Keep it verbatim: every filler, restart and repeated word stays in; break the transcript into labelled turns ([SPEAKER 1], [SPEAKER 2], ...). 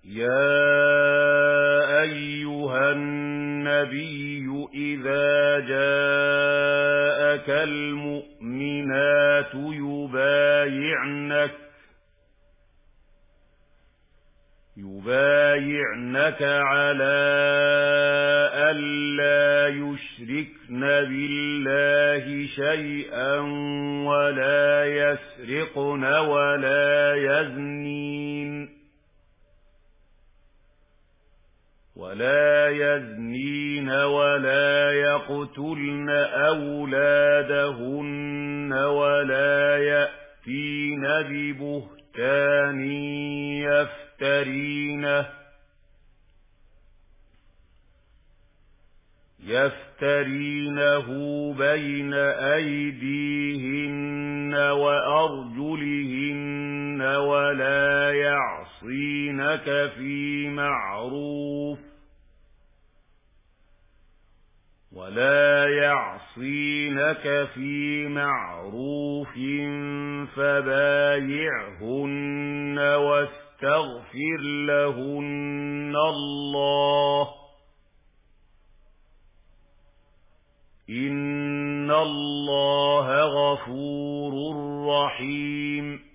[SPEAKER 1] يا أيها النبي إذا جاءك المؤمنات يبايعنك يبايعنك على ألا يشركن بالله شيئا ولا يسرقن ولا يزنين ولا يزنين ولا يقتلن أولادهن ولا يأتين ببهتان يفترينه يفترينه بين أيديهن وأرجلهن ولا يعصينك في معروف ولا يعصينك في معروف فبايعهن واستغفر لهن الله إن الله غفور رحيم.